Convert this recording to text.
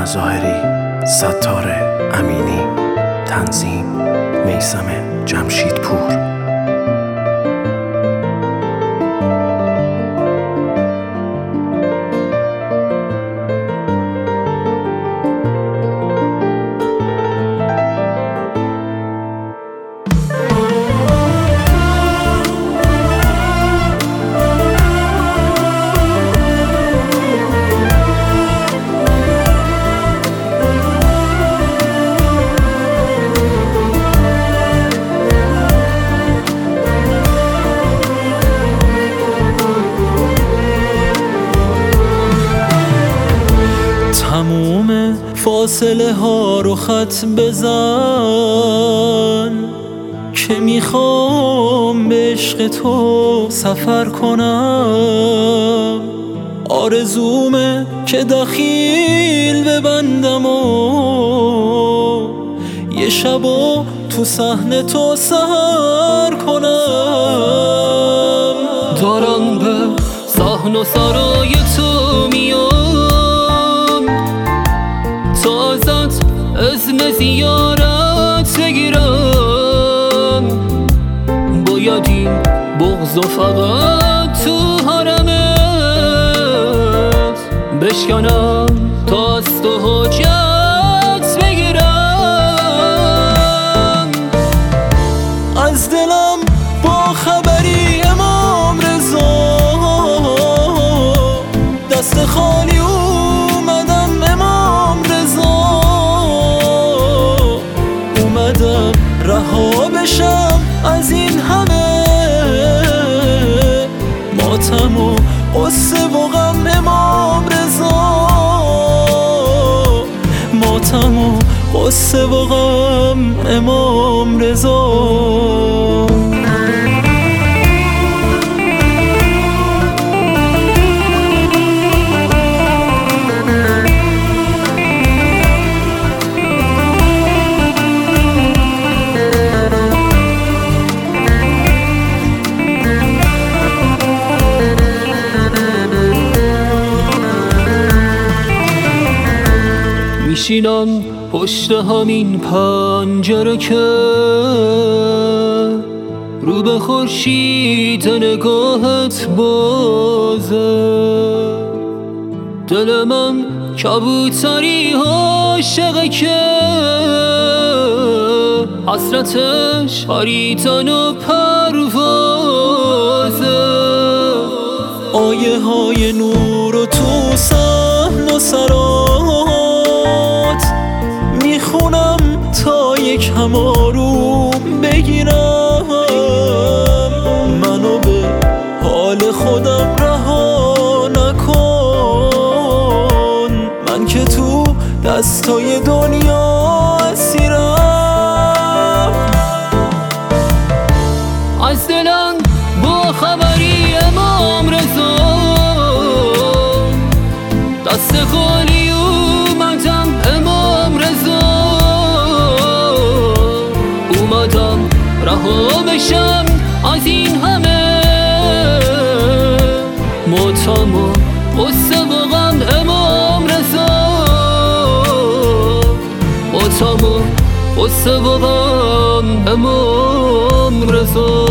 ظاهری، ستار امینی، تنظیم میثم جمشیدپور. تموم فاصله ها رو خط بزن که میخوام به عشق تو سفر کنم. آرزومه که دخیل ببندم و یه شبو تو صحن تو سهر کنم. دارم به صحن و سرای تو میام تا ازت اذن زیارت بگیرم. باید این بغض و فقط تو حرمت بشکنم تا از تو حاجت بگیرم. از دلم با خبری امام رضا دست خالی اومدم. امام رضا اومدم رها بشم از این همه ماتم و قصه و غم. امام رضا ماتم و قصه و غم. امام رضا میشینم پشت همین پنجره که رو به خورشید نگاهت بازه. دل من کبوتری عاشقه که حسرتش پریدن و پروازه. آیه های نور و تو صحن و سرات میخونم تا یکم آروم بگیرم. منو به حال خودم رها نکن، من که تو دستای دنیا اسیرم. از دلم با خبری امام رضا دست خالی اومدم. امام رضا اومدم رها بشم از این همه ماتم و قصه و غم. امام رضا ماتم و قصه و غم. امام رضا